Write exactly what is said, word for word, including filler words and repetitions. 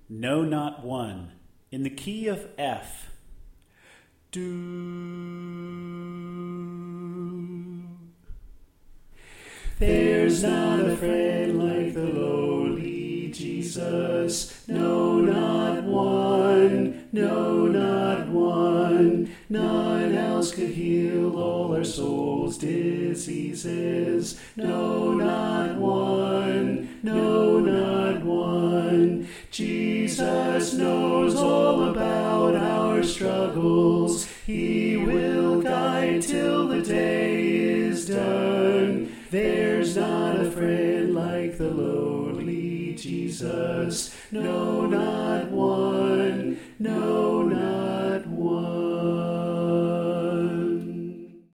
No, not one. In the key of F. Do. There's not a friend like the lowly Jesus. No, not one. No, not one. None else could heal all our souls' diseases. No, not one. No, not one. Jesus knows all about our struggles. He will guide till the day is done. There's not a friend like the lowly Jesus. No, not one.